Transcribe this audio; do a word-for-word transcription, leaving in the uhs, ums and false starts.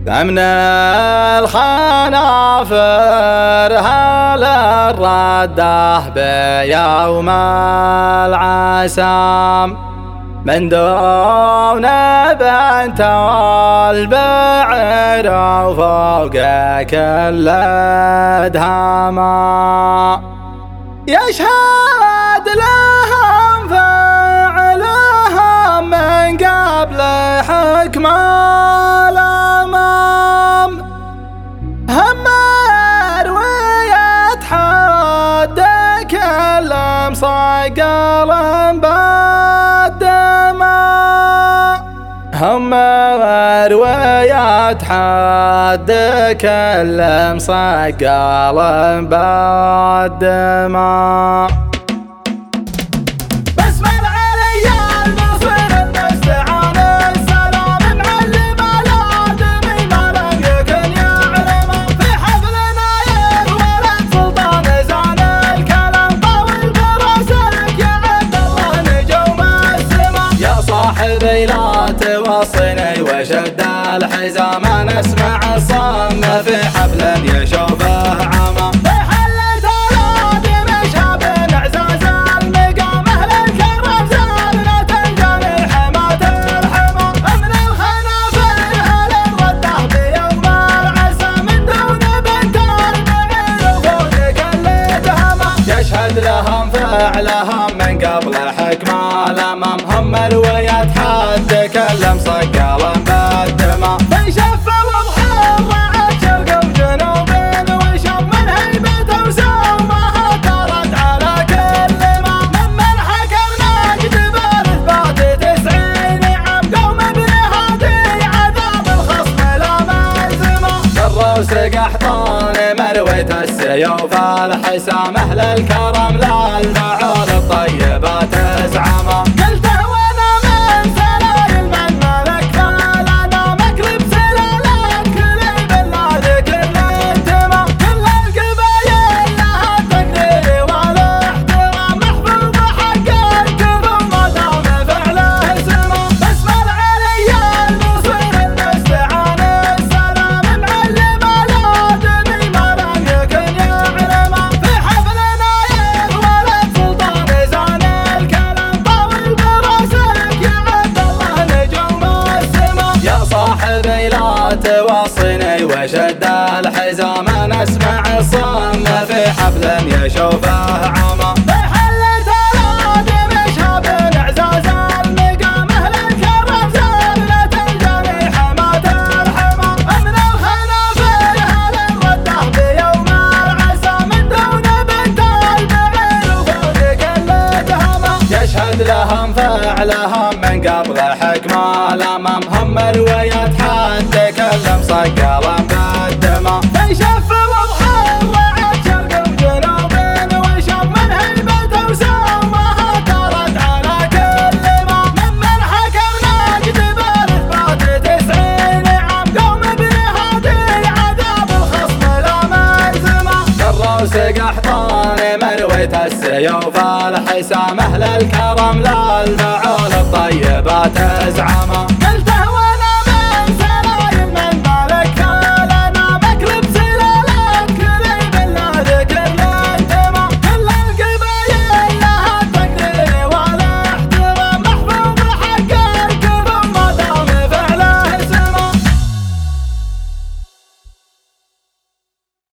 من الخنافر هل الرده بيوم العسام من دون بنت البعير وفوق كل دهما يشهد لهم فعلهم من قبل حكم الأمام هم روية حد كل مصقل بالدماء هم روية حد كل مصقل بالدماء لا توصني وشد الحزام نسمع الصم في حفل يشوفه عمى بحلة الهادي مشهب اعزاز المقام اهل الكرم زالنا تنجلي حماة الحمى من الخنافر هل الرده بيوم العسى من دون بنت البعير وفوق كل دهمة يشهد لهم فعلهم من قبل حكم الامام هم روية تكلم صقال بالدماء فيشفوا بحر رعد شرق وجنوب وشم من هيبته وسومها ترد على كل ما ممن حكم نجد بالاثبات تسعين عام قوم ابن هادي عذاب الخصم لا ملزمه الروس قحطان مروية السيوف الحسام اهل الكرم لا الفعول الطيبات ازعمه توصني وشد الحزام نسمع الصم في حفل يشوفه عمى بحلة الهادي مشهب اعزاز المقام اهل الكرم زالنا تنجلي حماة الحمى من الخنافر هل الرده بيوم العسى من دون بنت البعير وفوق كل دهمة يشهد لهم فعلهم من قبل حكم الامام هم روية حد كلم صقال بالدماء فيشفوا بحر رعد شرق وجنوب وشم من هيبته وسومها ترد على كل ما ممن حكم نجد بالاثبات تسعين عام قوم ابن هادي عذاب الخصم لا ملزمه الروس قحطان مروية السيوف الحسام اهل الكرم لا الفعول الطيبات ازعمه